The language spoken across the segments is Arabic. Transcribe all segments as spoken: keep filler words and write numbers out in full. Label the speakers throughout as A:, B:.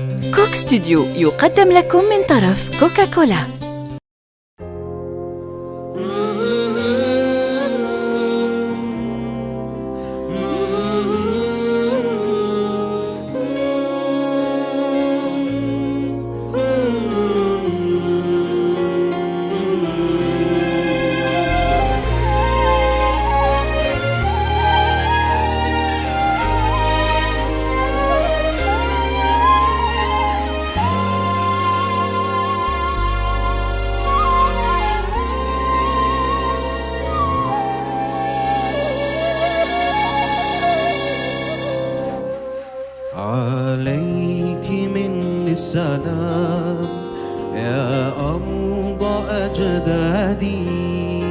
A: كوك ستوديو يقدم لكم من طرف كوكاكولا.
B: عليك مني السلام يا أرض أجدادي،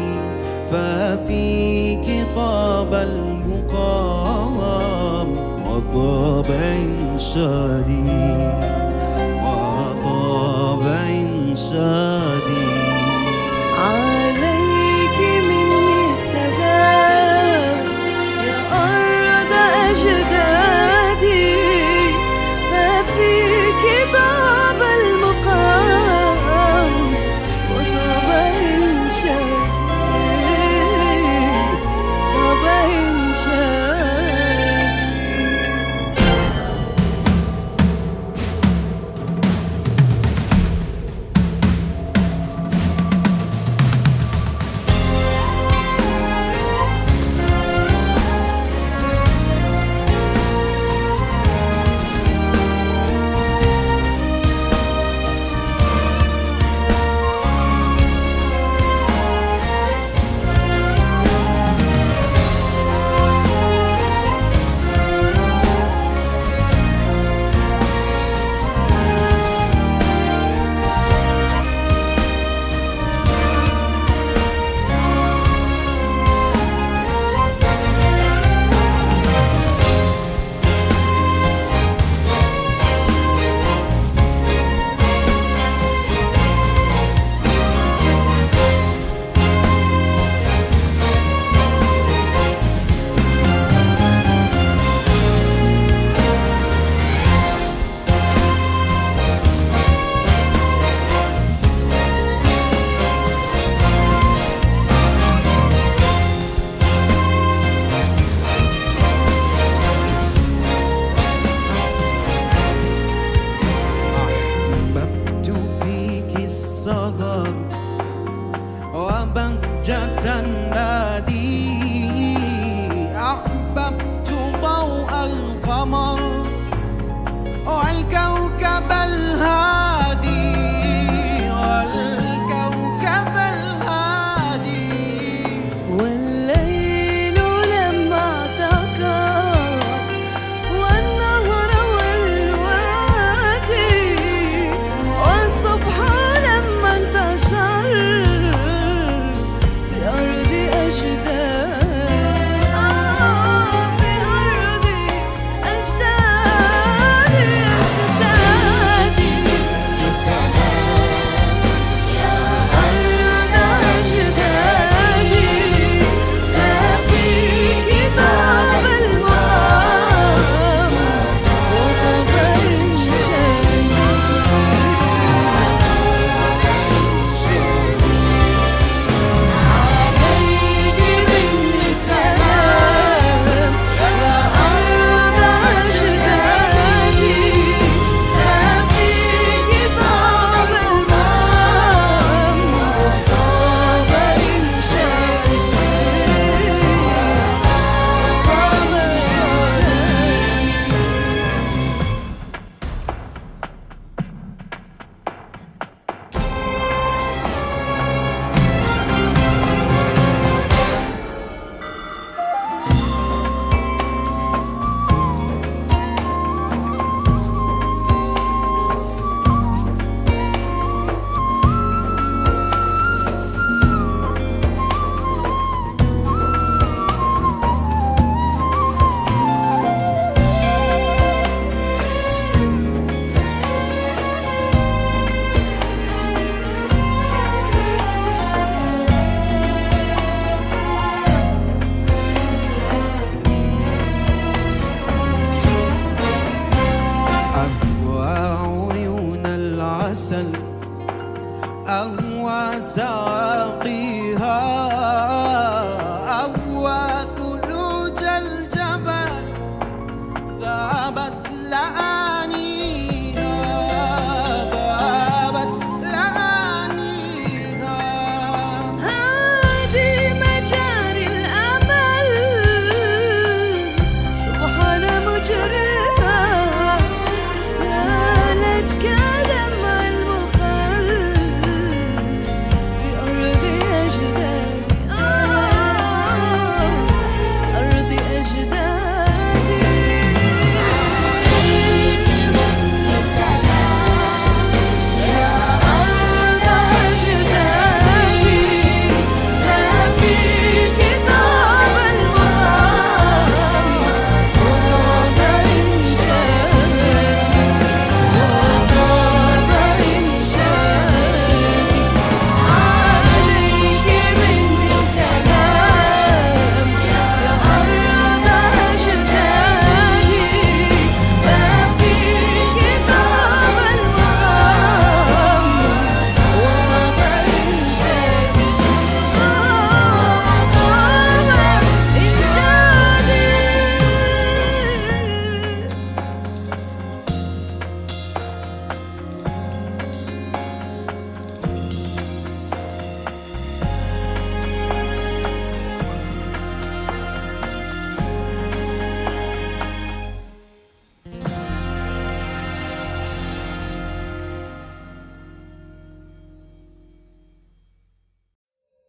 B: ففيك طاب المقام وطاب إنشادي وطاب إنشادي.
C: عليك مني السلام يا أرض أجدادي، فيك طاب المقام وطاب إنشادي طاب إنشادي.
B: عسل أو ساقيها أو ثلوج الجبل ذابت لآنيها ذابت لآنيها.
C: هذه مجاري الأمل سبحان مجريها سالت كدمع المقلب في أرض أجدادي آه أرض أجدادي. يا أرض أجدادي ما فيك طاب المغامر وطاب إنشادي وطاب إنشادي. عليك مني سلام يا أرض أجدادي ما فيك طاب المغامر وطاب إنشادي وطاب إنشادي.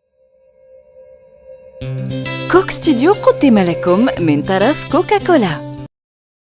A: كوك ستوديو قدم لكم من طرف كوكاكولا.